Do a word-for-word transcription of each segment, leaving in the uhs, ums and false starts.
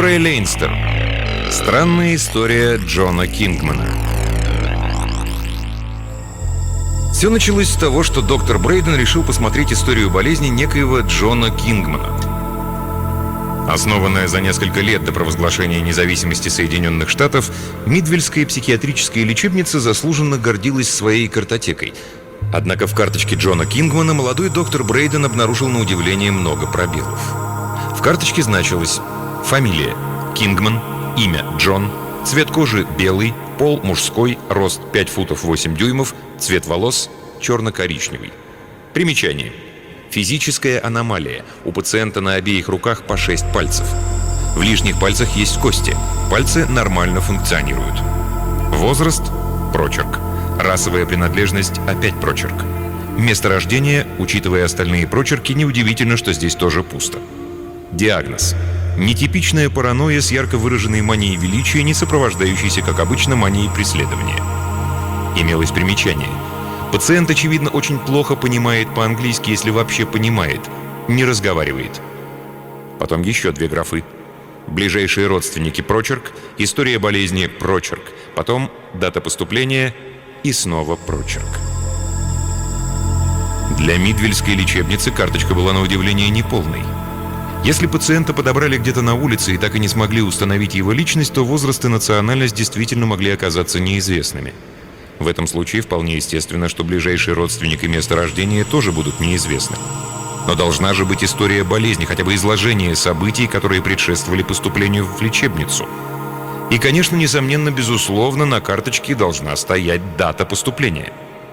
Мюррей Лейнстер. Странная история Джона Кингмана. Все началось с того, что доктор Брейден решил посмотреть историю болезни некоего Джона Кингмана. Основанная за несколько лет до провозглашения независимости Соединенных Штатов, Мидвельская психиатрическая лечебница заслуженно гордилась своей картотекой. Однако в карточке Джона Кингмана молодой доктор Брейден обнаружил на удивление много пробелов. В карточке значилось: фамилия Кингман, имя Джон, цвет кожи белый, пол мужской, рост пять футов восемь дюймов, цвет волос черно-коричневый. Примечание. Физическая аномалия. У пациента на обеих руках по шесть пальцев. В лишних пальцах есть кости. Пальцы нормально функционируют. Возраст – прочерк. Расовая принадлежность – опять прочерк. Место рождения, учитывая остальные прочерки, неудивительно, что здесь тоже пусто. Диагноз. Нетипичная паранойя с ярко выраженной манией величия, не сопровождающейся, как обычно, манией преследования. Имелось примечание. Пациент, очевидно, очень плохо понимает по-английски, если вообще понимает. Не разговаривает. Потом еще две графы. Ближайшие родственники – прочерк, история болезни – прочерк, потом дата поступления и снова прочерк. Для Мидвельской лечебницы карточка была на удивление неполной. Если пациента подобрали где-то на улице и так и не смогли установить его личность, то возраст и национальность действительно могли оказаться неизвестными. В этом случае вполне естественно, что ближайший родственник и место рождения тоже будут неизвестны. Но должна же быть история болезни, хотя бы изложение событий, которые предшествовали поступлению в лечебницу. И, конечно, несомненно, безусловно, на карточке должна стоять дата поступления.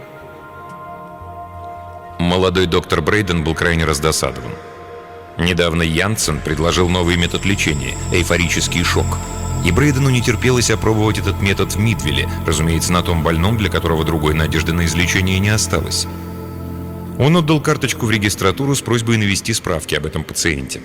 Молодой доктор Брейден был крайне раздосадован. Недавно Янсен предложил новый метод лечения – эйфорический шок. И Брейдену не терпелось опробовать этот метод в Мидвеле, разумеется, на том больном, для которого другой надежды на излечение не осталось. Он отдал карточку в регистратуру с просьбой навести справки об этом пациенте.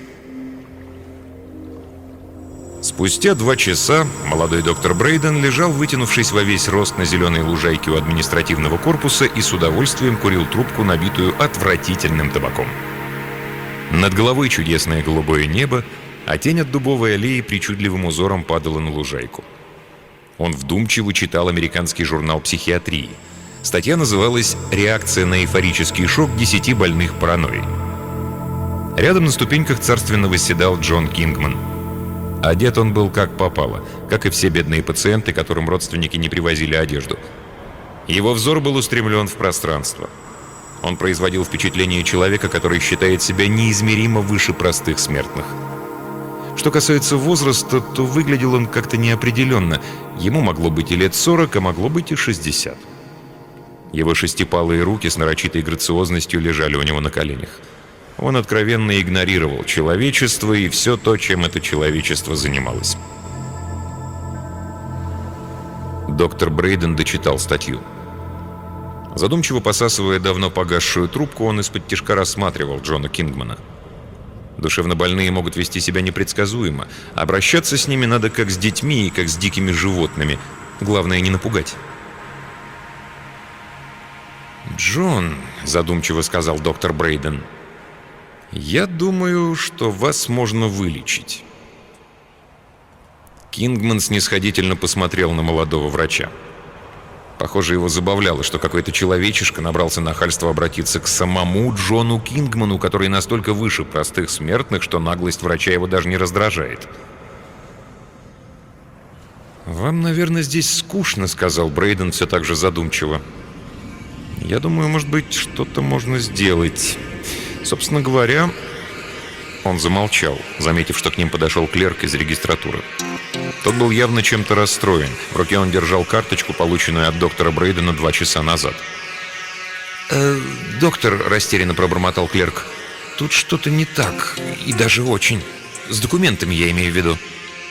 Спустя два часа молодой доктор Брейден лежал, вытянувшись во весь рост на зеленой лужайке у административного корпуса, и с удовольствием курил трубку, набитую отвратительным табаком. Над головой чудесное голубое небо, а тень от дубовой аллеи причудливым узором падала на лужайку. Он вдумчиво читал американский журнал психиатрии. Статья называлась «Реакция на эйфорический шок десяти больных паранойей». Рядом на ступеньках царственно восседал Джон Кингман. Одет он был как попало, как и все бедные пациенты, которым родственники не привозили одежду. Его взор был устремлен в пространство. Он производил впечатление человека, который считает себя неизмеримо выше простых смертных. Что касается возраста, то выглядел он как-то неопределенно. Ему могло быть и лет сорок, а могло быть и шестьдесят. Его шестипалые руки с нарочитой грациозностью лежали у него на коленях. Он откровенно игнорировал человечество и все то, чем это человечество занималось. Доктор Брейден дочитал статью. Задумчиво посасывая давно погасшую трубку, он из-под тишка рассматривал Джона Кингмана. Душевнобольные могут вести себя непредсказуемо. Обращаться с ними надо как с детьми и как с дикими животными. Главное, не напугать. «Джон», — задумчиво сказал доктор Брейден, — «я думаю, что вас можно вылечить». Кингман снисходительно посмотрел на молодого врача. Похоже, его забавляло, что какой-то человечишка набрался нахальства обратиться к самому Джону Кингману, который настолько выше простых смертных, что наглость врача его даже не раздражает. «Вам, наверное, здесь скучно», — сказал Брейден все так же задумчиво. «Я думаю, может быть, что-то можно сделать. Собственно говоря...» Он замолчал, заметив, что к ним подошел клерк из регистратуры. Тот был явно чем-то расстроен. В руке он держал карточку, полученную от доктора Брейдена два часа назад. «Э, «Доктор», — растерянно пробормотал клерк, — «тут что-то не так, и даже очень. С документами я имею в виду».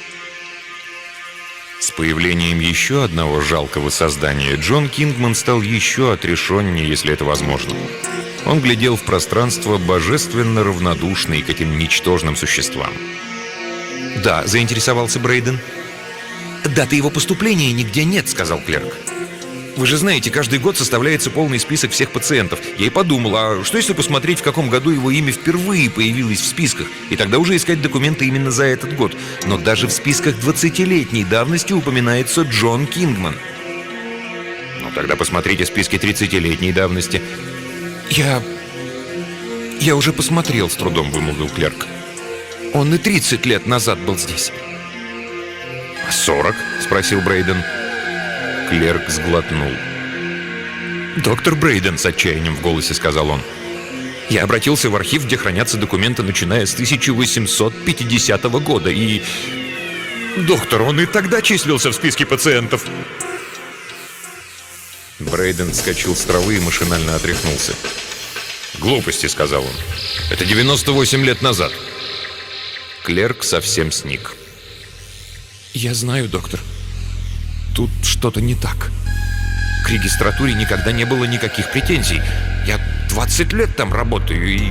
С появлением еще одного жалкого создания Джон Кингман стал еще отрешеннее, если это возможно. Он глядел в пространство, божественно равнодушный к этим ничтожным существам. «Да», — заинтересовался Брейден. «Даты его поступления нигде нет», — сказал клерк. Вы же знаете, каждый год составляется полный список всех пациентов. Я и подумал, а что если посмотреть, в каком году его имя впервые появилось в списках, и тогда уже искать документы именно за этот год. Но даже в списках двадцатилетней давности упоминается Джон Кингман. Ну, тогда посмотрите списки тридцатилетней давности. Я... Я уже посмотрел, с трудом вымолвил клерк. Он и тридцать лет назад был здесь. «А сорок?» — спросил Брейден. Клерк сглотнул. «Доктор Брейден», — с отчаянием в голосе сказал он, — «я обратился в архив, где хранятся документы, начиная с тысяча восемьсот пятидесятого года, и... Доктор, он и тогда числился в списке пациентов». Брейден вскочил с травы и машинально отряхнулся. «Глупости», — сказал он. «Это девяносто восемь лет назад». Клерк совсем сник. «Я знаю, доктор. Тут что-то не так. К регистратуре никогда не было никаких претензий. Я двадцать лет там работаю и...»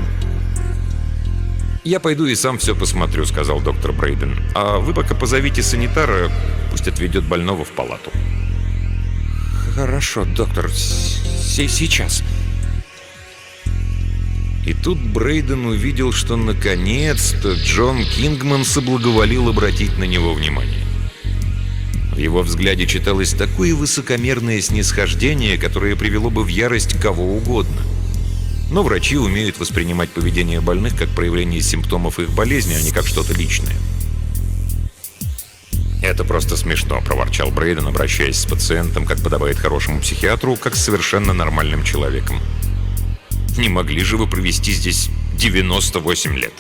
«Я пойду и сам все посмотрю», — сказал доктор Брейден. «А вы пока позовите санитара, пусть отведет больного в палату». «Хорошо, доктор. С- сейчас». И тут Брейден увидел, что наконец-то Джон Кингман соблаговолил обратить на него внимание. В его взгляде читалось такое высокомерное снисхождение, которое привело бы в ярость кого угодно. Но врачи умеют воспринимать поведение больных как проявление симптомов их болезни, а не как что-то личное. «Это просто смешно», — проворчал Брейден, обращаясь с пациентом, как подобает хорошему психиатру, как с совершенно нормальным человеком. «Не могли же вы провести здесь девяносто восемь лет?»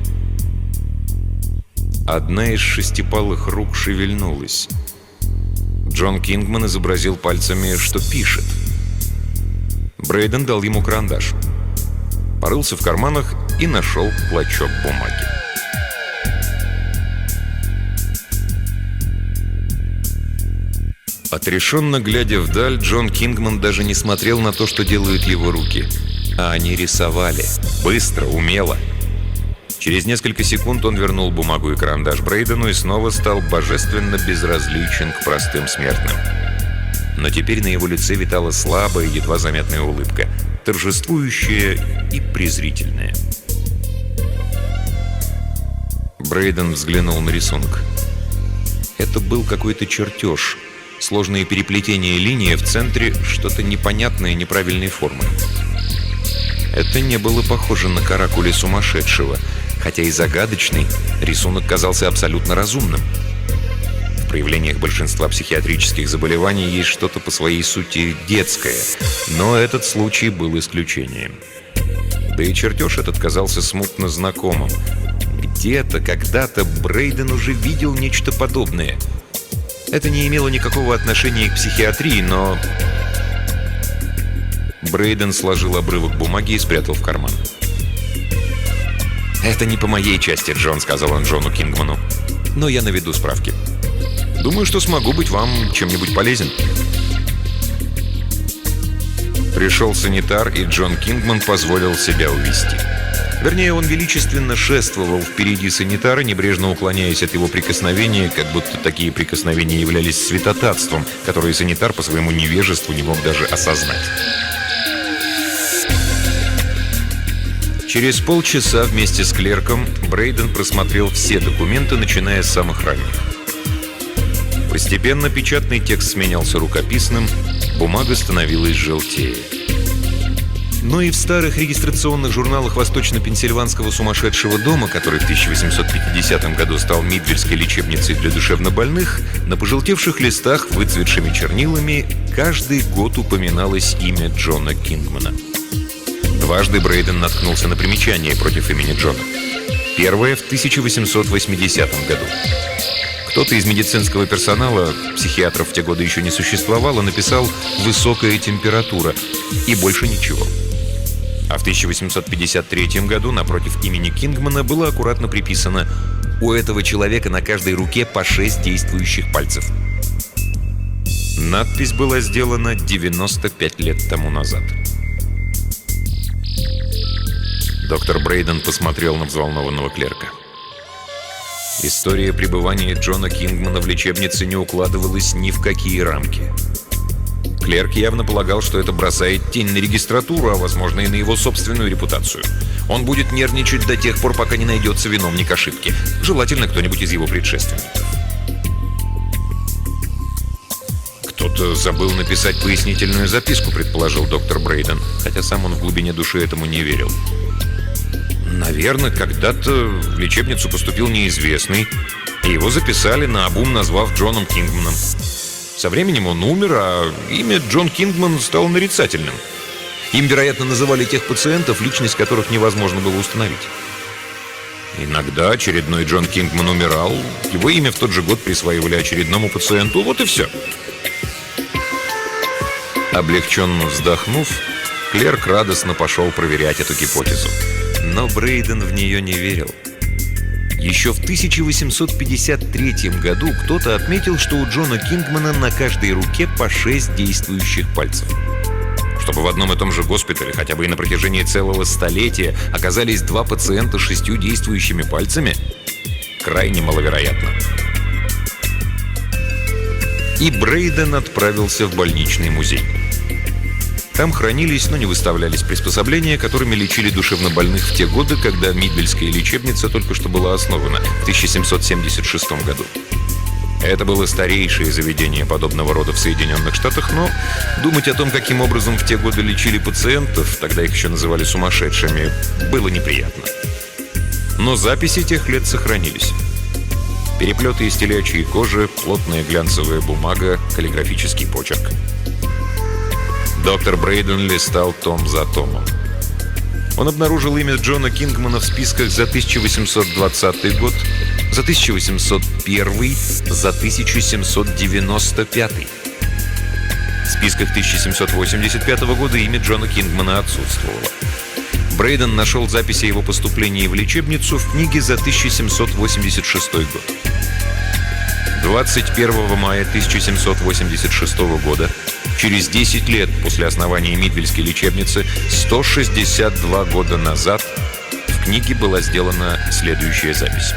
Одна из шестипалых рук шевельнулась. Джон Кингман изобразил пальцами, что пишет. Брейден дал ему карандаш. Порылся в карманах и нашел клочок бумаги. Отрешенно глядя вдаль, Джон Кингман даже не смотрел на то, что делают его руки. А они рисовали. Быстро, умело. Через несколько секунд он вернул бумагу и карандаш Брейдену и снова стал божественно безразличен к простым смертным. Но теперь на его лице витала слабая, едва заметная улыбка, торжествующая и презрительная. Брейден взглянул на рисунок. Это был какой-то чертеж. Сложные переплетения линий, в центре что-то непонятное неправильной формы. Это не было похоже на каракули сумасшедшего, хотя и загадочный, рисунок казался абсолютно разумным. В проявлениях большинства психиатрических заболеваний есть что-то по своей сути детское, но этот случай был исключением. Да и чертеж этот казался смутно знакомым. Где-то, когда-то Брейден уже видел нечто подобное. Это не имело никакого отношения к психиатрии, но... Брейден сложил обрывок бумаги и спрятал в карман. «Это не по моей части, Джон», — сказал он Джону Кингману. «Но я наведу справки. Думаю, что смогу быть вам чем-нибудь полезен». Пришел санитар, и Джон Кингман позволил себя увести. Вернее, он величественно шествовал впереди санитара, небрежно уклоняясь от его прикосновения, как будто такие прикосновения являлись святотатством, которое санитар по своему невежеству не мог даже осознать. Через полчаса вместе с клерком Брейден просмотрел все документы, начиная с самых ранних. Постепенно печатный текст сменялся рукописным, бумага становилась желтее. Но и в старых регистрационных журналах Восточно-Пенсильванского сумасшедшего дома, который в тысяча восемьсот пятидесятом году стал Мидвильской лечебницей для душевнобольных, на пожелтевших листах выцветшими чернилами каждый год упоминалось имя Джона Кингмана. Дважды Брейден наткнулся на примечание против имени Джона. Первое в тысяча восемьсот восьмидесятом году. Кто-то из медицинского персонала, психиатров в те годы еще не существовало, написал «высокая температура» и больше ничего. А в тысяча восемьсот пятьдесят третьем году напротив имени Кингмана было аккуратно приписано «у этого человека на каждой руке по шесть действующих пальцев». Надпись была сделана девяносто пять лет тому назад. Доктор Брейден посмотрел на взволнованного клерка. История пребывания Джона Кингмана в лечебнице не укладывалась ни в какие рамки. Клерк явно полагал, что это бросает тень на регистратуру, а возможно и на его собственную репутацию. Он будет нервничать до тех пор, пока не найдется виновник ошибки. Желательно кто-нибудь из его предшественников. «Кто-то забыл написать пояснительную записку», — предположил доктор Брейден, хотя сам он в глубине души этому не верил. Наверное, когда-то в лечебницу поступил неизвестный, и его записали наобум, назвав Джоном Кингманом. Со временем он умер, а имя Джон Кингман стало нарицательным. Им, вероятно, называли тех пациентов, личность которых невозможно было установить. Иногда очередной Джон Кингман умирал, его имя в тот же год присваивали очередному пациенту, вот и все. Облегченно вздохнув, Клерк радостно пошел проверять эту гипотезу. Но Брейден в нее не верил. Еще в тысяча восемьсот пятьдесят третьем году кто-то отметил, что у Джона Кингмана на каждой руке по шесть действующих пальцев. Чтобы в одном и том же госпитале, хотя бы и на протяжении целого столетия, оказались два пациента с шестью действующими пальцами, крайне маловероятно. И Брейден отправился в больничный музей. Там хранились, но не выставлялись приспособления, которыми лечили душевнобольных в те годы, когда Мидвельская лечебница только что была основана, в тысяча семьсот семьдесят шестом году. Это было старейшее заведение подобного рода в Соединенных Штатах, но думать о том, каким образом в те годы лечили пациентов, тогда их еще называли сумасшедшими, было неприятно. Но записи тех лет сохранились. Переплеты из телячьей кожи, плотная глянцевая бумага, каллиграфический почерк. Доктор Брейден листал том за томом. Он обнаружил имя Джона Кингмана в списках за тысяча восемьсот двадцатый год, за тысяча восемьсот первый, за тысяча семьсот девяносто пятый. В списках тысяча семьсот восемьдесят пятого года имя Джона Кингмана отсутствовало. Брейден нашел записи о его поступлении в лечебницу в книге за тысяча семьсот восемьдесят шестой год. двадцать первого мая тысяча семьсот восемьдесят шестого года, через десять лет после основания Мидвельской лечебницы, сто шестьдесят два года назад, в книге была сделана следующая запись.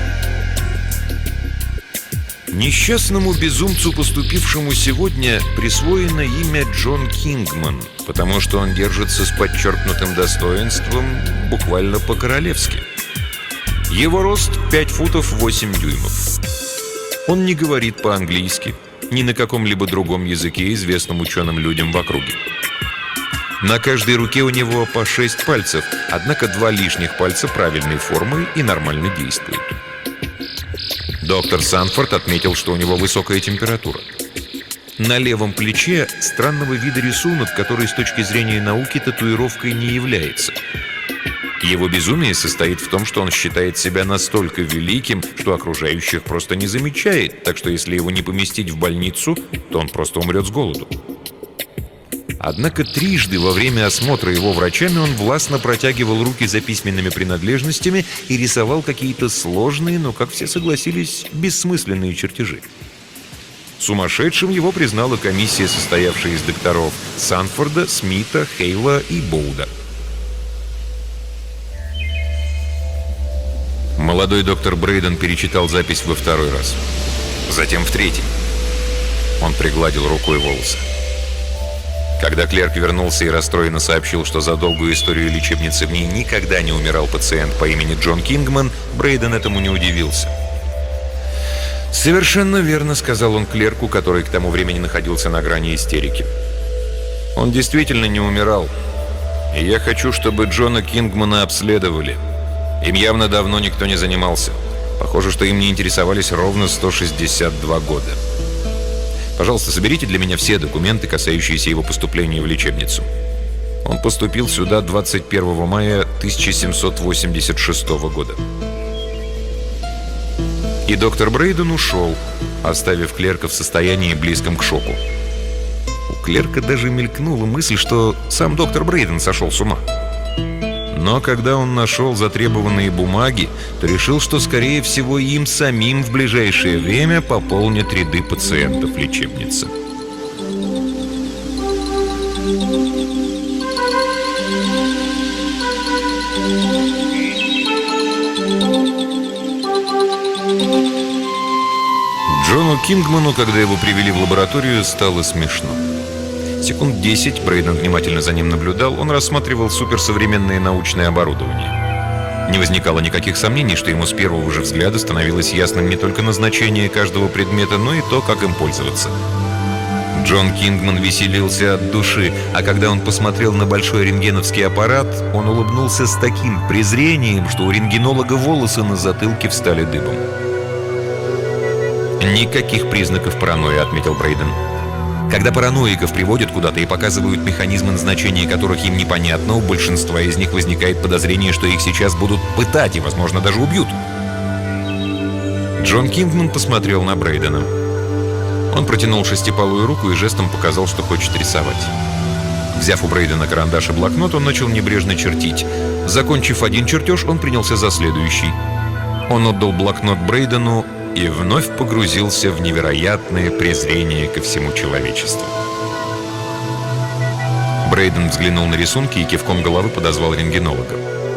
Несчастному безумцу, поступившему сегодня, присвоено имя Джон Кингман, потому что он держится с подчеркнутым достоинством, буквально по-королевски. Его рост пять футов восемь дюймов. Он не говорит по-английски, ни на каком-либо другом языке, известном ученым людям в округе. На каждой руке у него по шесть пальцев, однако два лишних пальца правильной формы и нормально действуют. Доктор Санфорд отметил, что у него высокая температура. На левом плече странного вида рисунок, который с точки зрения науки татуировкой не является. Его безумие состоит в том, что он считает себя настолько великим, что окружающих просто не замечает, так что если его не поместить в больницу, то он просто умрет с голоду. Однако трижды во время осмотра его врачами он властно протягивал руки за письменными принадлежностями и рисовал какие-то сложные, но, как все согласились, бессмысленные чертежи. Сумасшедшим его признала комиссия, состоявшая из докторов Санфорда, Смита, Хейла и Боуда. Молодой доктор Брейден перечитал запись во второй раз, затем в третий. Он пригладил рукой волосы. Когда клерк вернулся и расстроенно сообщил, что за долгую историю лечебницы в ней никогда не умирал пациент по имени Джон Кингман, Брейден этому не удивился. «Совершенно верно», — сказал он клерку, который к тому времени находился на грани истерики. «Он действительно не умирал, и я хочу, чтобы Джона Кингмана обследовали. Им явно давно никто не занимался. Похоже, что им не интересовались ровно сто шестьдесят два года. Пожалуйста, соберите для меня все документы, касающиеся его поступления в лечебницу. Он поступил сюда двадцать первого мая тысяча семьсот восемьдесят шестого года». И доктор Брейден ушел, оставив клерка в состоянии, близком к шоку. У клерка даже мелькнула мысль, что сам доктор Брейден сошел с ума. Но когда он нашел затребованные бумаги, то решил, что, скорее всего, им самим в ближайшее время пополнят ряды пациентов лечебницы. Джону Кингману, когда его привели в лабораторию, стало смешно. Секунд десять Брейден внимательно за ним наблюдал. Он рассматривал суперсовременное научное оборудование. Не возникало никаких сомнений, что ему с первого же взгляда становилось ясным не только назначение каждого предмета, но и то, как им пользоваться. Джон Кингман веселился от души, а когда он посмотрел на большой рентгеновский аппарат, он улыбнулся с таким презрением, что у рентгенолога волосы на затылке встали дыбом. «Никаких признаков паранойи», — отметил Брейден. «Когда параноиков приводят куда-то и показывают механизмы назначения которых им непонятно, у большинства из них возникает подозрение, что их сейчас будут пытать и, возможно, даже убьют». Джон Кингман посмотрел на Брейдена. Он протянул шестипалую руку и жестом показал, что хочет рисовать. Взяв у Брейдена карандаш и блокнот, он начал небрежно чертить. Закончив один чертеж, он принялся за следующий. Он отдал блокнот Брейдену и вновь погрузился в невероятное презрение ко всему человечеству. Брейден взглянул на рисунки и кивком головы подозвал рентгенолога.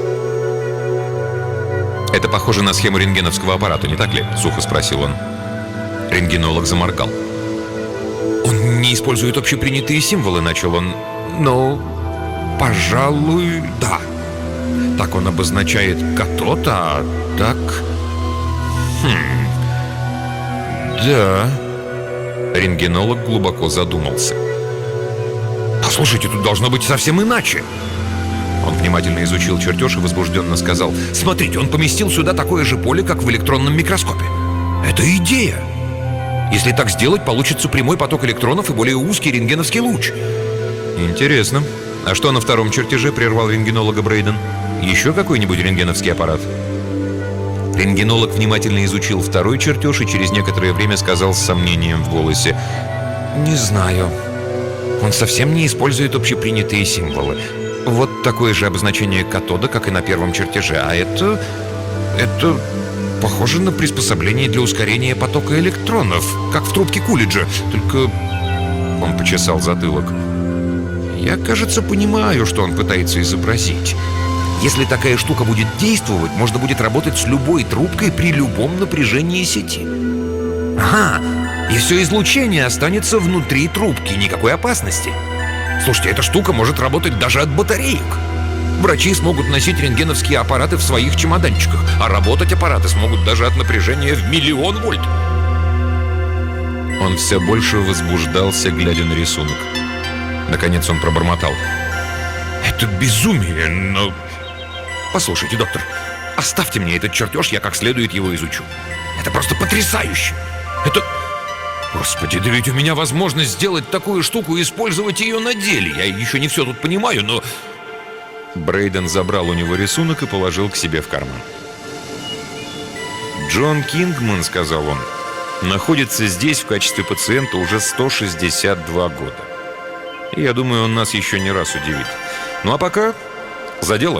«Это похоже на схему рентгеновского аппарата, не так ли?» — сухо спросил он. Рентгенолог заморгал. «Он не использует общепринятые символы», — начал он. «Ну, пожалуй, да. Так он обозначает катод, а так...» «Хм... да...» Рентгенолог глубоко задумался. «Послушайте, тут должно быть совсем иначе». Он внимательно изучил чертеж и возбужденно сказал: «Смотрите, он поместил сюда такое же поле, как в электронном микроскопе. Это идея! Если так сделать, получится прямой поток электронов и более узкий рентгеновский луч». «Интересно. А что на втором чертеже?» — прервал рентгенолога Брейден. «Еще какой-нибудь рентгеновский аппарат?» Рентгенолог внимательно изучил второй чертеж и через некоторое время сказал с сомнением в голосе: «Не знаю. Он совсем не использует общепринятые символы. Вот такое же обозначение катода, как и на первом чертеже. А это... это... похоже на приспособление для ускорения потока электронов, как в трубке Кулиджа. Только...» Он почесал затылок. «Я, кажется, понимаю, что он пытается изобразить. Если такая штука будет действовать, можно будет работать с любой трубкой при любом напряжении сети. Ага, и все излучение останется внутри трубки, никакой опасности. Слушайте, эта штука может работать даже от батареек. Врачи смогут носить рентгеновские аппараты в своих чемоданчиках, а работать аппараты смогут даже от напряжения в миллион вольт». Он все больше возбуждался, глядя на рисунок. Наконец он пробормотал: «Это безумие, но...» «Послушайте, доктор, оставьте мне этот чертеж, я как следует его изучу. Это просто потрясающе! Это... Господи, да ведь у меня возможность сделать такую штуку и использовать ее на деле. Я еще не все тут понимаю, но...» Брейден забрал у него рисунок и положил к себе в карман. «Джон Кингман, — сказал он, — находится здесь в качестве пациента уже сто шестьдесят два года. И я думаю, он нас еще не раз удивит. Ну а пока за дело».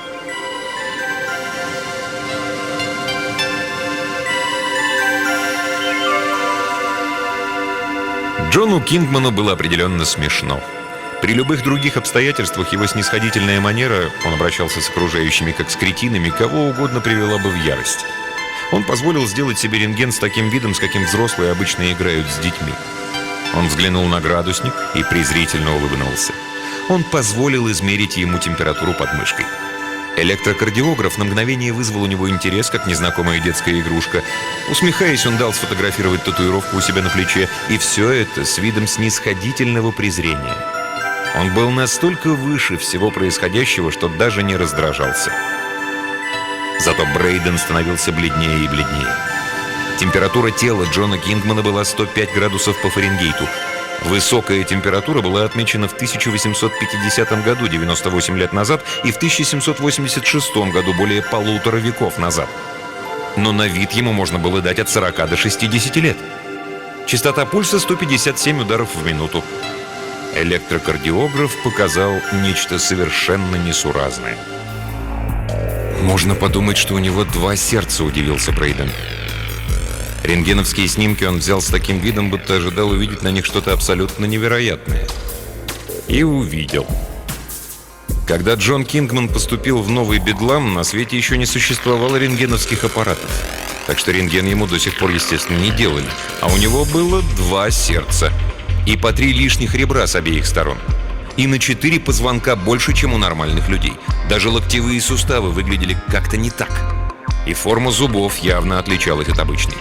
Джону Кингману было определенно смешно. При любых других обстоятельствах его снисходительная манера, он обращался с окружающими как с кретинами, кого угодно привела бы в ярость. Он позволил сделать себе рентген с таким видом, с каким взрослые обычно играют с детьми. Он взглянул на градусник и презрительно улыбнулся. Он позволил измерить ему температуру под мышкой. Электрокардиограф на мгновение вызвал у него интерес, как незнакомая детская игрушка. Усмехаясь, он дал сфотографировать татуировку у себя на плече, и все это с видом снисходительного презрения. Он был настолько выше всего происходящего, что даже не раздражался. Зато Брейден становился бледнее и бледнее. Температура тела Джона Кингмана была сто пять градусов по Фаренгейту. Высокая температура была отмечена в тысяча восемьсот пятидесятом году, девяносто восемь лет назад, и в тысяча семьсот восемьдесят шестом году, более полутора веков назад. Но на вид ему можно было дать от сорока до шестидесяти лет. Частота пульса сто пятьдесят семь ударов в минуту. Электрокардиограф показал нечто совершенно несуразное. «Можно подумать, что у него два сердца», — удивился Брейден. Рентгеновские снимки он взял с таким видом, будто ожидал увидеть на них что-то абсолютно невероятное. И увидел. Когда Джон Кингман поступил в Новый Бедлам, на свете еще не существовало рентгеновских аппаратов. Так что рентген ему до сих пор, естественно, не делали. А у него было два сердца. и по три лишних ребра с обеих сторон, и на четыре позвонка больше, чем у нормальных людей. Даже локтевые суставы выглядели как-то не так, и форма зубов явно отличалась от обычной.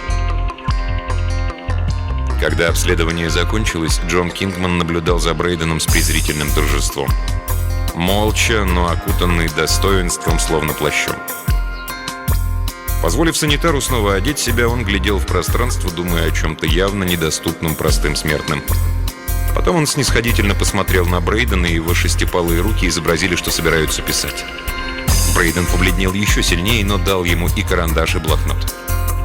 Когда обследование закончилось, Джон Кингман наблюдал за Брейденом с презрительным торжеством. Молча, но окутанный достоинством, словно плащом. Позволив санитару снова одеть себя, он глядел в пространство, думая о чем-то явно недоступном простым смертным. Потом он снисходительно посмотрел на Брейдена, и его шестипалые руки изобразили, что собираются писать. Брейден побледнел еще сильнее, но дал ему и карандаш, и блокнот.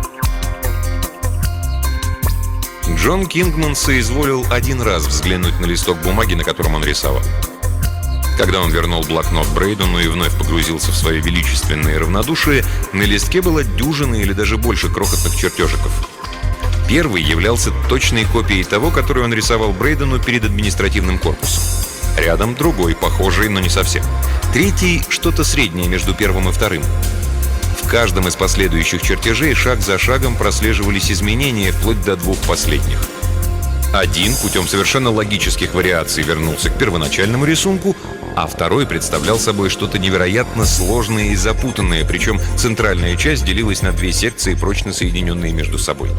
Джон Кингман соизволил один раз взглянуть на листок бумаги, на котором он рисовал. Когда он вернул блокнот Брейдену и вновь погрузился в свое величественное равнодушие, на листке была дюжина или даже больше крохотных чертежиков. Первый являлся точной копией того, который он рисовал Брейдену перед административным корпусом. Рядом другой, похожий, но не совсем. Третий — что-то среднее между первым и вторым. В каждом из последующих чертежей шаг за шагом прослеживались изменения, вплоть до двух последних. Один путем совершенно логических вариаций вернулся к первоначальному рисунку, а второй представлял собой что-то невероятно сложное и запутанное, причем центральная часть делилась на две секции, прочно соединенные между собой.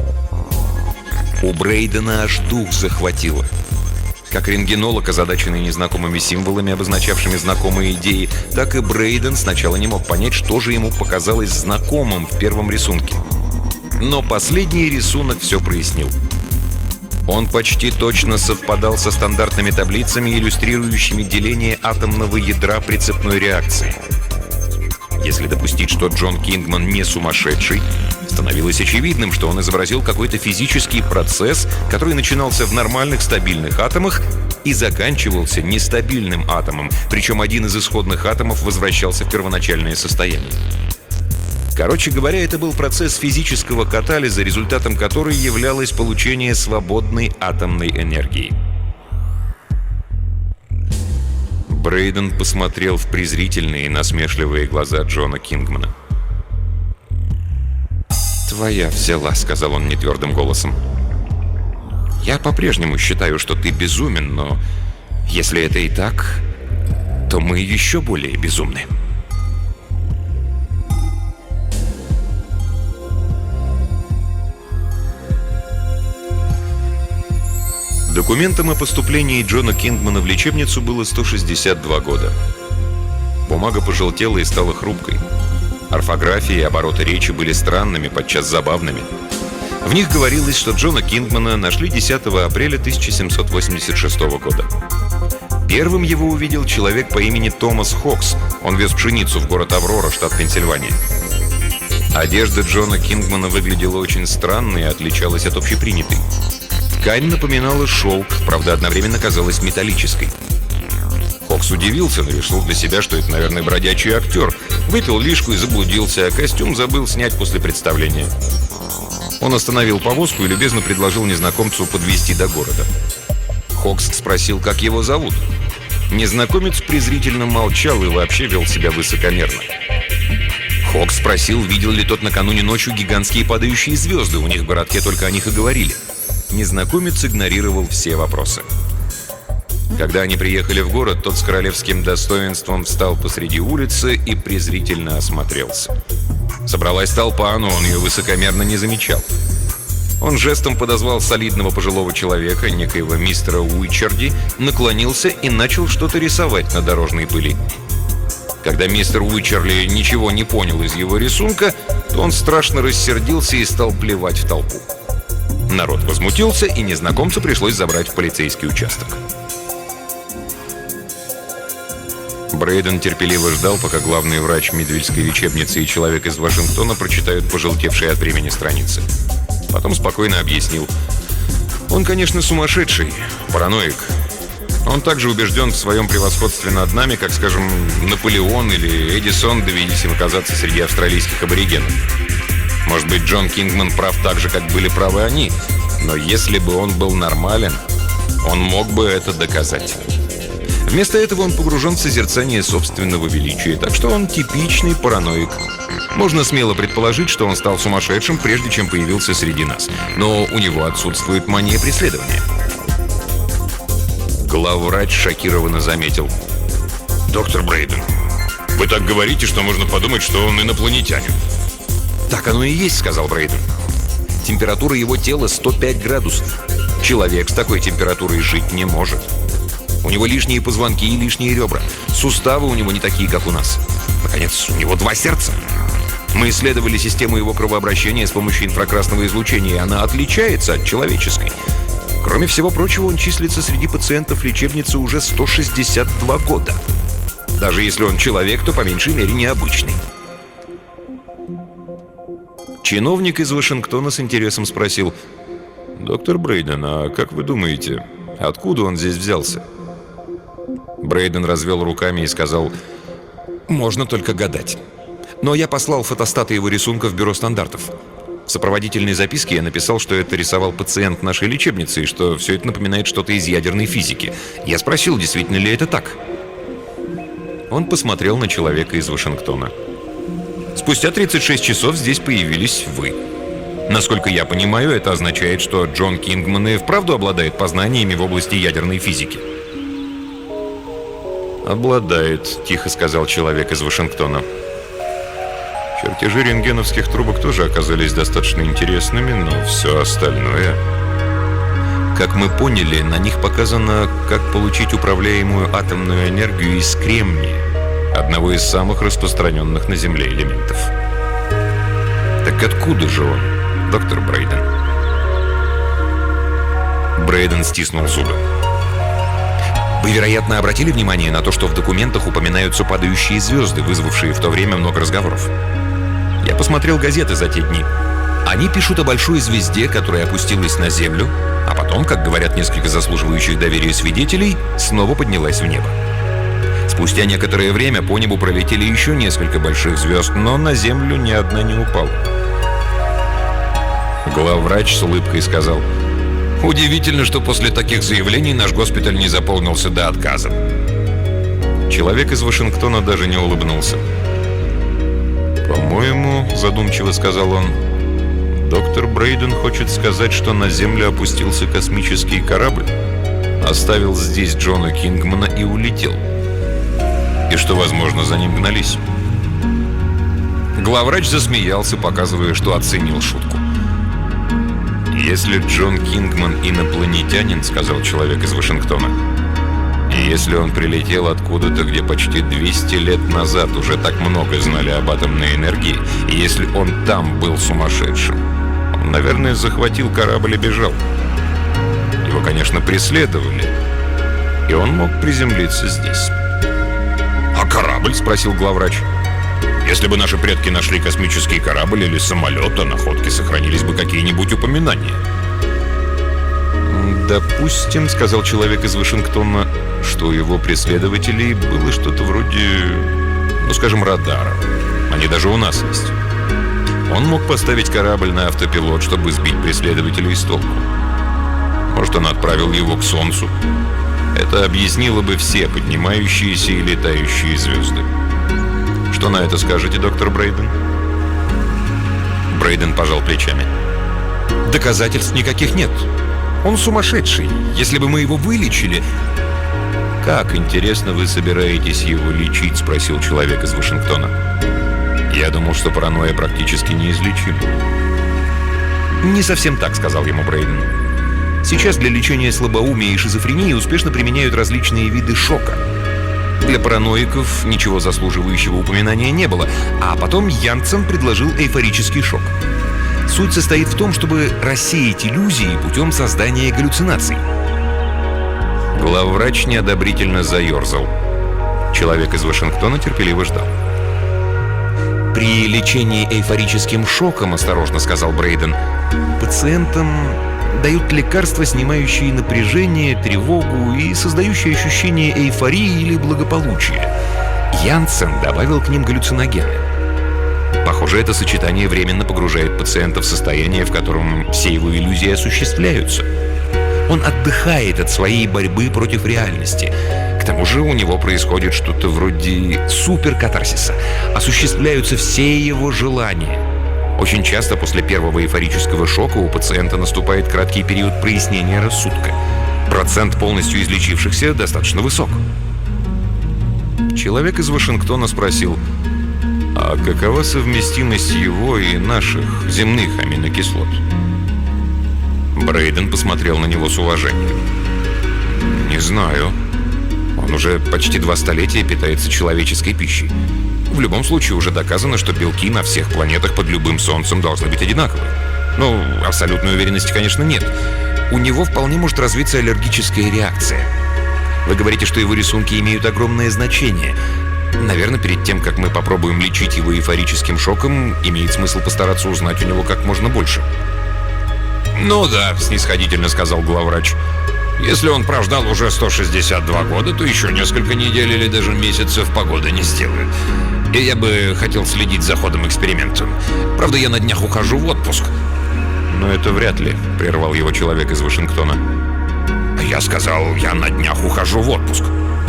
У Брейдена аж дух захватило. Как рентгенолог, озадаченный незнакомыми символами, обозначавшими знакомые идеи, так и Брейден сначала не мог понять, что же ему показалось знакомым в первом рисунке. Но последний рисунок все прояснил. Он почти точно совпадал со стандартными таблицами, иллюстрирующими деление атомного ядра при цепной реакции. Если допустить, что Джон Кингман не сумасшедший, становилось очевидным, что он изобразил какой-то физический процесс, который начинался в нормальных стабильных атомах и заканчивался нестабильным атомом, причем один из исходных атомов возвращался в первоначальное состояние. Короче говоря, это был процесс физического катализа, результатом которой являлось получение свободной атомной энергии. Брейден посмотрел в презрительные и насмешливые глаза Джона Кингмана. «Твоя взяла», — сказал он нетвердым голосом. «Я по-прежнему считаю, что ты безумен, но если это и так, то мы еще более безумны». Документом о поступлении Джона Кингмана в лечебницу было сто шестьдесят два года. Бумага пожелтела и стала хрупкой. Орфография и обороты речи были странными, подчас забавными. В них говорилось, что Джона Кингмана нашли десятого апреля тысяча семьсот восемьдесят шестого года. Первым его увидел человек по имени Томас Хокс. Он вез пшеницу в город Аврора, штат Пенсильвания. Одежда Джона Кингмана выглядела очень странно и отличалась от общепринятой. Ткань напоминала шелк, правда, одновременно казалась металлической. Хокс удивился, но решил для себя, что это, наверное, бродячий актер. Выпил лишку и заблудился, а костюм забыл снять после представления. Он остановил повозку и любезно предложил незнакомцу подвезти до города. Хокс спросил, как его зовут. Незнакомец презрительно молчал и вообще вел себя высокомерно. Хокс спросил, видел ли тот накануне ночью гигантские падающие звезды. У них в городке только о них и говорили. Незнакомец игнорировал все вопросы. Когда они приехали в город, тот с королевским достоинством встал посреди улицы и презрительно осмотрелся. Собралась толпа, но он ее высокомерно не замечал. Он жестом подозвал солидного пожилого человека, некоего мистера Уичерди, наклонился и начал что-то рисовать на дорожной пыли. Когда мистер Уичерли ничего не понял из его рисунка, то он страшно рассердился и стал плевать в толпу. Народ возмутился, и незнакомцу пришлось забрать в полицейский участок. Брейден терпеливо ждал, пока главный врач Мидвильской лечебницы и человек из Вашингтона прочитают пожелтевшие от времени страницы. Потом спокойно объяснил. Он, конечно, сумасшедший, параноик. Он также убежден в своем превосходстве над нами, как, скажем, Наполеон или Эдисон довелись им оказаться среди австралийских аборигенов. Может быть, Джон Кингман прав так же, как были правы они. Но если бы он был нормален, он мог бы это доказать. Вместо этого он погружен в созерцание собственного величия, так что он типичный параноик. Можно смело предположить, что он стал сумасшедшим, прежде чем появился среди нас. Но у него отсутствует мания преследования. Главврач шокированно заметил: «Доктор Брейден, вы так говорите, что можно подумать, что он инопланетянин». «Так оно и есть», — сказал Брейден. «Температура его тела сто пять градусов. Человек с такой температурой жить не может. У него лишние позвонки и лишние ребра. Суставы у него не такие, как у нас. Наконец, у него два сердца. Мы исследовали систему его кровообращения с помощью инфракрасного излучения, и она отличается от человеческой. Кроме всего прочего, он числится среди пациентов лечебницы уже сто шестьдесят два года. Даже если он человек, то по меньшей мере необычный». Чиновник из Вашингтона с интересом спросил: «Доктор Брейден, а как вы думаете, откуда он здесь взялся?» Брейден развел руками и сказал: «Можно только гадать. Но я послал фотостаты его рисунка в бюро стандартов. В сопроводительной записке я написал, что это рисовал пациент нашей лечебницы, и что все это напоминает что-то из ядерной физики. Я спросил, действительно ли это так». Он посмотрел на человека из Вашингтона. «Спустя тридцать шесть часов здесь появились вы. Насколько я понимаю, это означает, что Джон Кингман и вправду обладает познаниями в области ядерной физики». «Обладает», — тихо сказал человек из Вашингтона. «Чертежи рентгеновских трубок тоже оказались достаточно интересными, но все остальное...» «Как мы поняли, на них показано, как получить управляемую атомную энергию из кремния, одного из самых распространенных на Земле элементов». «Так откуда же он, доктор Брейден?» Брейден стиснул зубы. «Вы, вероятно, обратили внимание на то, что в документах упоминаются падающие звезды, вызвавшие в то время много разговоров. Я посмотрел газеты за те дни. Они пишут о большой звезде, которая опустилась на Землю, а потом, как говорят несколько заслуживающих доверия свидетелей, снова поднялась в небо. Спустя некоторое время по небу пролетели еще несколько больших звезд, но на Землю ни одна не упала». Главврач с улыбкой сказал: «Удивительно, что после таких заявлений наш госпиталь не заполнился до отказа». Человек из Вашингтона даже не улыбнулся. «По-моему, — задумчиво сказал он, — доктор Брейден хочет сказать, что на Землю опустился космический корабль, оставил здесь Джона Кингмана и улетел. И что, возможно, за ним гнались». Главврач засмеялся, показывая, что оценил шутку. «Если Джон Кингман инопланетянин, — сказал человек из Вашингтона, — и если он прилетел откуда-то, где почти двести лет назад уже так много знали об атомной энергии, и если он там был сумасшедшим, он, наверное, захватил корабль и бежал. Его, конечно, преследовали, и он мог приземлиться здесь». «А корабль?» — спросил главврач. «Если бы наши предки нашли космический корабль или самолет, о находке сохранились бы какие-нибудь упоминания». «Допустим, — сказал человек из Вашингтона, — что у его преследователей было что-то вроде, ну, скажем, радара. Они даже у нас есть. Он мог поставить корабль на автопилот, чтобы сбить преследователей с толку. Может, он отправил его к Солнцу. Это объяснило бы все поднимающиеся и летающие звезды. Что на это скажете, доктор Брейден?» Брейден пожал плечами. «Доказательств никаких нет. Он сумасшедший. Если бы мы его вылечили...» «Как, интересно, вы собираетесь его лечить?» — спросил человек из Вашингтона. «Я думал, что паранойя практически неизлечима». «Не совсем так», — сказал ему Брейден. «Сейчас для лечения слабоумия и шизофрении успешно применяют различные виды шока. Для параноиков ничего заслуживающего упоминания не было, а потом Янсен предложил эйфорический шок. Суть состоит в том, чтобы рассеять иллюзии путем создания галлюцинаций». Главврач неодобрительно заерзал. Человек из Вашингтона терпеливо ждал. «При лечении эйфорическим шоком, — осторожно сказал Брейден, — пациентам дают лекарства, снимающие напряжение, тревогу и создающие ощущение эйфории или благополучия. Янсен добавил к ним галлюциногены. Похоже, это сочетание временно погружает пациента в состояние, в котором все его иллюзии осуществляются. Он отдыхает от своей борьбы против реальности. К тому же у него происходит что-то вроде суперкатарсиса. Осуществляются все его желания. Очень часто после первого эйфорического шока у пациента наступает краткий период прояснения рассудка. процент полностью излечившихся достаточно высок. Человек из Вашингтона спросил: а какова совместимость его и наших земных аминокислот? Брейден посмотрел на него с уважением. «Не знаю. Он уже почти два столетия питается человеческой пищей. В любом случае уже доказано, что белки на всех планетах под любым солнцем должны быть одинаковы. Ну, абсолютной уверенности, конечно, нет. У него вполне может развиться аллергическая реакция. Вы говорите, что его рисунки имеют огромное значение. Наверное, перед тем, как мы попробуем лечить его эйфорическим шоком, имеет смысл постараться узнать у него как можно больше». «Ну да», — снисходительно сказал главврач. «Если он прождал уже сто шестьдесят два года, то еще несколько недель или даже месяцев погода не сделает. И я бы хотел следить за ходом эксперимента. Правда, я на днях ухожу в отпуск». «Но это вряд ли», — прервал его человек из Вашингтона. «Я сказал, я на днях ухожу в отпуск».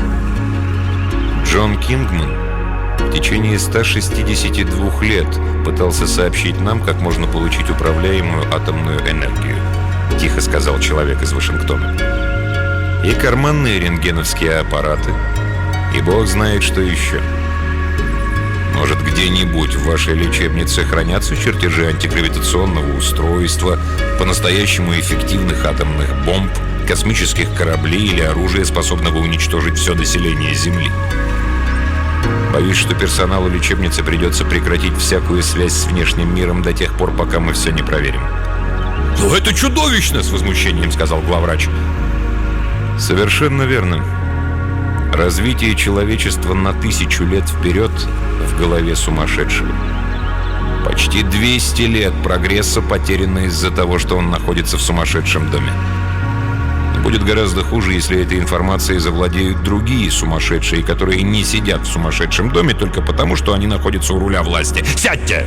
Джон Кингман в течение ста шестидесяти двух лет пытался сообщить нам, как можно получить управляемую атомную энергию, тихо сказал человек из Вашингтона. И карманные рентгеновские аппараты, и бог знает, что еще. Может, где-нибудь в вашей лечебнице хранятся чертежи антигравитационного устройства, по-настоящему эффективных атомных бомб, космических кораблей или оружия, способного уничтожить все население Земли? Боюсь, что персоналу лечебницы придется прекратить всякую связь с внешним миром до тех пор, пока мы все не проверим. «Ну это чудовищно!» — с возмущением сказал главврач. «Совершенно верно. Развитие человечества на тысячу лет вперед в голове сумасшедшего. Почти двести лет прогресса потеряно из-за того, что он находится в сумасшедшем доме. Будет гораздо хуже, если этой информацией завладеют другие сумасшедшие, которые не сидят в сумасшедшем доме только потому, что они находятся у руля власти. Сядьте!»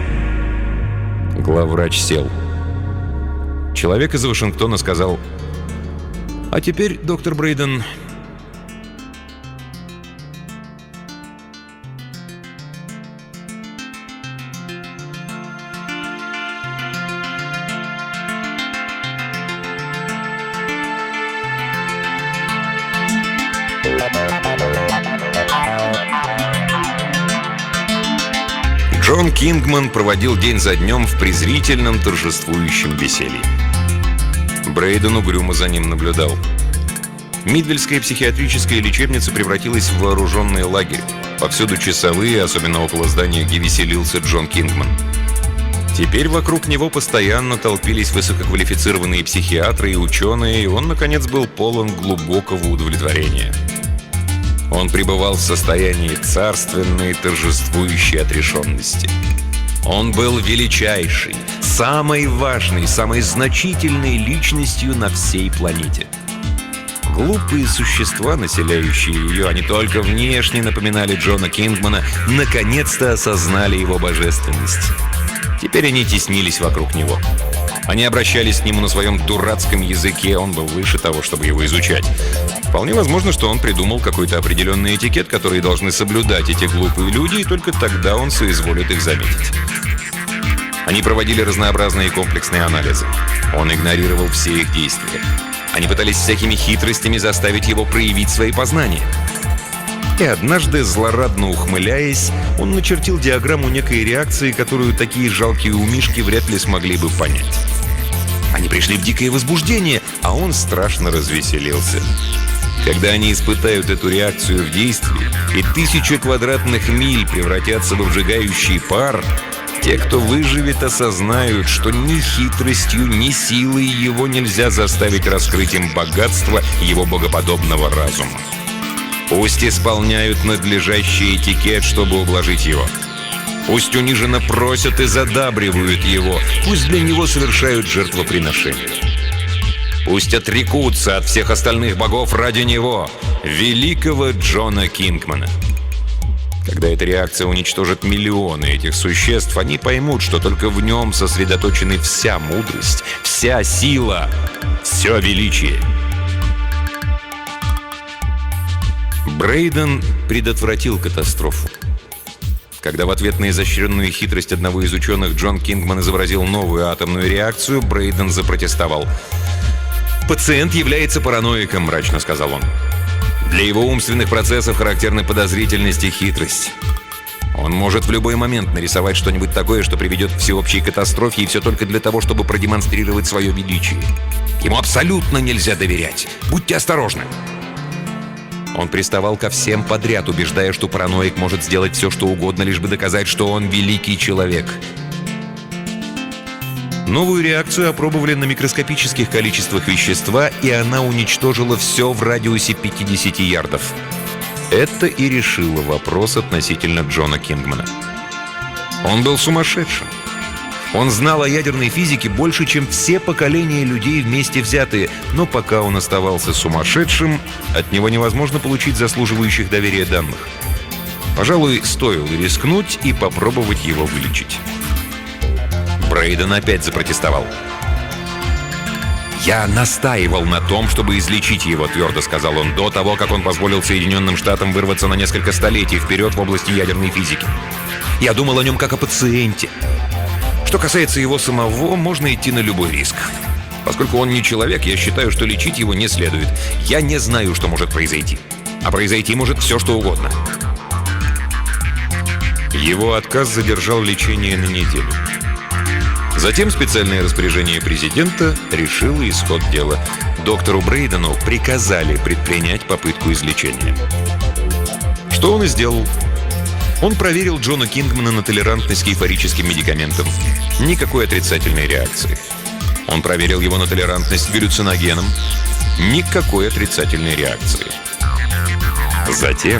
Главврач сел. Человек из Вашингтона сказал: «А теперь, доктор Брейден, Джон Кингман проводил день за днем в презрительном торжествующем веселье. Брейден угрюмо за ним наблюдал. Мидвельская психиатрическая лечебница превратилась в вооруженный лагерь. Повсюду часовые, особенно около здания, где веселился Джон Кингман. Теперь вокруг него постоянно толпились высококвалифицированные психиатры и ученые, и он, наконец, был полон глубокого удовлетворения. Он пребывал в состоянии царственной, торжествующей отрешенности. Он был величайшей, самой важной, самой значительной личностью на всей планете. Глупые существа, населяющие ее, они только внешне напоминали Джона Кингмана, наконец-то осознали его божественность. Теперь они теснились вокруг него. Они обращались к нему на своем дурацком языке, он был выше того, чтобы его изучать. Вполне возможно, что он придумал какой-то определенный этикет, который должны соблюдать эти глупые люди, и только тогда он соизволит их заметить. Они проводили разнообразные комплексные анализы. Он игнорировал все их действия. Они пытались всякими хитростями заставить его проявить свои познания. И однажды, злорадно ухмыляясь, он начертил диаграмму некой реакции, которую такие жалкие умишки вряд ли смогли бы понять. Они пришли в дикое возбуждение, а он страшно развеселился. Когда они испытают эту реакцию в действии, и тысячи квадратных миль превратятся в обжигающий пар, те, кто выживет, осознают, что ни хитростью, ни силой его нельзя заставить раскрыть им богатство его богоподобного разума. Пусть исполняют надлежащий этикет, чтобы ублажить его. Пусть униженно просят и задабривают его. Пусть для него совершают жертвоприношения. Пусть отрекутся от всех остальных богов ради него, великого Джона Кингмана. Когда эта реакция уничтожит миллионы этих существ, они поймут, что только в нем сосредоточены вся мудрость, вся сила, все величие. Брейден предотвратил катастрофу. Когда в ответ на изощренную хитрость одного из ученых Джон Кингман изобразил новую атомную реакцию, Брейден запротестовал. «Пациент является параноиком», — мрачно сказал он. «Для его умственных процессов характерны подозрительность и хитрость. Он может в любой момент нарисовать что-нибудь такое, что приведет к всеобщей катастрофе, и все только для того, чтобы продемонстрировать свое величие. Ему абсолютно нельзя доверять. Будьте осторожны». Он приставал ко всем подряд, убеждая, что параноик может сделать все, что угодно, лишь бы доказать, что он великий человек. Новую реакцию опробовали на микроскопических количествах вещества, и она уничтожила все в радиусе пятидесяти ярдов. Это и решило вопрос относительно Джона Кингмана. Он был сумасшедшим. Он знал о ядерной физике больше, чем все поколения людей вместе взятые, но пока он оставался сумасшедшим, от него невозможно получить заслуживающих доверия данных. Пожалуй, стоило рискнуть и попробовать его вылечить. Брейден опять запротестовал. «Я настаивал на том, чтобы излечить его», — твердо сказал он, до того, как он позволил Соединенным Штатам вырваться на несколько столетий вперед в области ядерной физики. «Я думал о нем как о пациенте. Что касается его самого, можно идти на любой риск. Поскольку он не человек, я считаю, что лечить его не следует. Я не знаю, что может произойти. А произойти может все, что угодно». Его отказ задержал лечение на неделю. Затем специальное распоряжение президента решило исход дела. Доктору Брейдену приказали предпринять попытку излечения. Что он и сделал. Он проверил Джона Кингмана на толерантность к эйфорическим медикаментам. Никакой отрицательной реакции. Он проверил его на толерантность к галлюциногенам. Никакой отрицательной реакции. Затем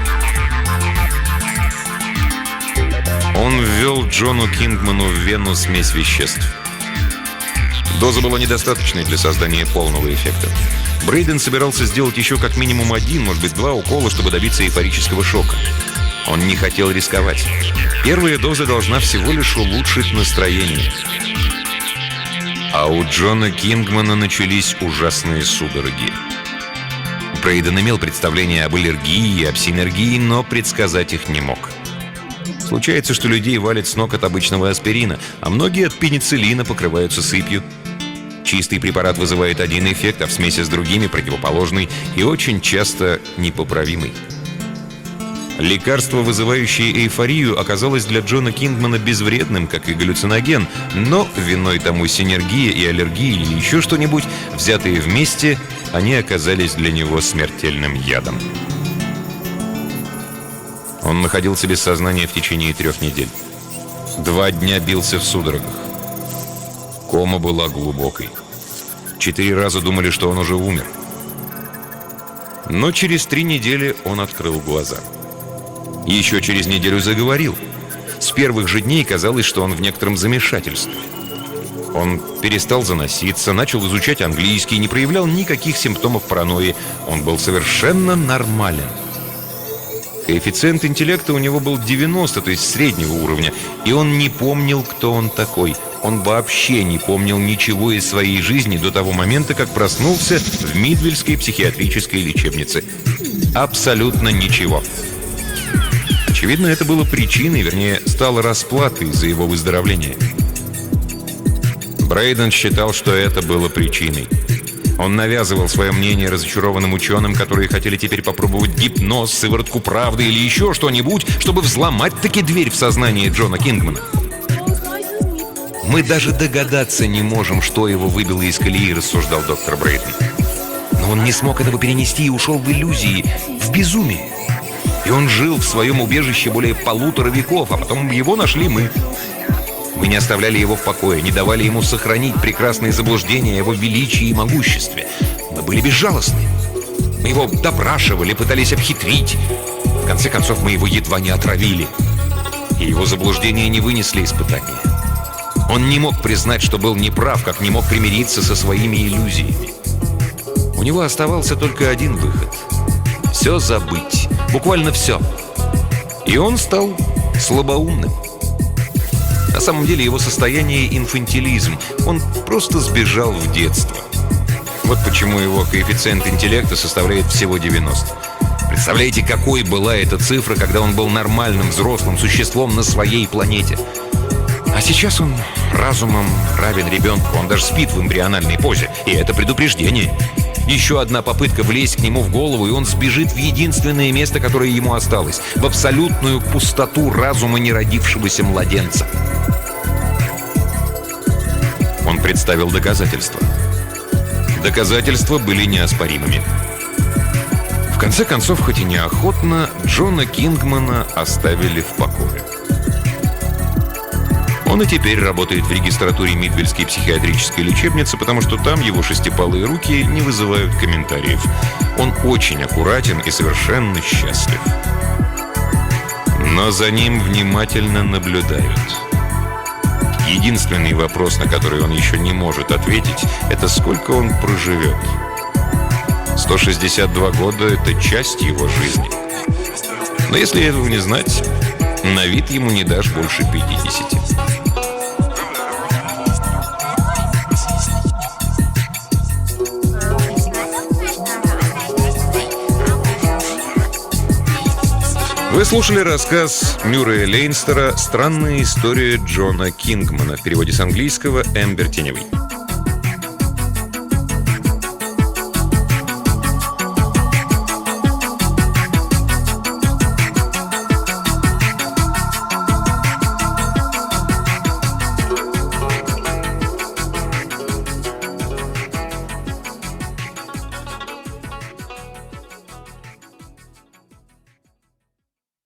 он ввел Джону Кингману в вену смесь веществ. Доза была недостаточной для создания полного эффекта. Брейден собирался сделать еще как минимум один, может быть, два укола, чтобы добиться эйфорического шока. Он не хотел рисковать. Первая доза должна всего лишь улучшить настроение. А у Джона Кингмана начались ужасные судороги. Брейден имел представление об аллергии и об синергии, но предсказать их не мог. Случается, что людей валит с ног от обычного аспирина, а многие от пенициллина покрываются сыпью. Чистый препарат вызывает один эффект, а в смеси с другими противоположный и очень часто непоправимый. Лекарство, вызывающее эйфорию, оказалось для Джона Кингмана безвредным, как и галлюциноген, но виной тому синергия и аллергия или еще что-нибудь, взятые вместе, они оказались для него смертельным ядом. Он находился без сознания в течение трех недель. Два дня бился в судорогах. Кома была глубокой. Четыре раза думали, что он уже умер. Но через три недели он открыл глаза. Еще через неделю заговорил. С первых же дней казалось, что он в некотором замешательстве. Он перестал заноситься, начал изучать английский, не проявлял никаких симптомов паранойи. Он был совершенно нормален. Коэффициент интеллекта у него был девяносто, то есть среднего уровня, и он не помнил, кто он такой. Он вообще не помнил ничего из своей жизни до того момента, как проснулся в Мидвильской психиатрической лечебнице. Абсолютно ничего. Очевидно, это было причиной, вернее, стало расплатой за его выздоровление. Брейден считал, что это было причиной. Он навязывал свое мнение разочарованным ученым, которые хотели теперь попробовать гипноз, сыворотку правды или еще что-нибудь, чтобы взломать-таки дверь в сознание Джона Кингмана. «Мы даже догадаться не можем, что его выбило из колеи», — рассуждал доктор Брейден. «Но он не смог этого перенести и ушел в иллюзии, в безумие. И он жил в своем убежище более полутора веков, а потом его нашли мы. Мы не оставляли его в покое, не давали ему сохранить прекрасные заблуждения о его величии и могуществе. Мы были безжалостны. Мы его допрашивали, пытались обхитрить. В конце концов, мы его едва не отравили. И его заблуждения не вынесли испытания. Он не мог признать, что был неправ, как не мог примириться со своими иллюзиями. У него оставался только один выход. Все забыть. Буквально все. И он стал слабоумным. На самом деле его состояние — инфантилизм. Он просто сбежал в детство. Вот почему его коэффициент интеллекта составляет всего девяносто. Представляете, какой была эта цифра, когда он был нормальным взрослым существом на своей планете? А сейчас он разумом равен ребенку. Он даже спит в эмбриональной позе. И это предупреждение. Еще одна попытка влезть к нему в голову, и он сбежит в единственное место, которое ему осталось — в абсолютную пустоту разума неродившегося младенца. Он представил доказательства. Доказательства были неоспоримыми. В конце концов, хоть и неохотно, Джона Кингмана оставили в покое. Он и теперь работает в регистратуре Мидвельской психиатрической лечебницы, потому что там его шестипалые руки не вызывают комментариев. Он очень аккуратен и совершенно счастлив. Но за ним внимательно наблюдают. Единственный вопрос, на который он еще не может ответить, это сколько он проживет. сто шестьдесят два года — это часть его жизни. Но если этого не знать, на вид ему не дашь больше пятидесяти. Вы слушали рассказ Мюррея Лейнстера «Странная история Джона Кингмана» в переводе с английского Эмбер Теневой.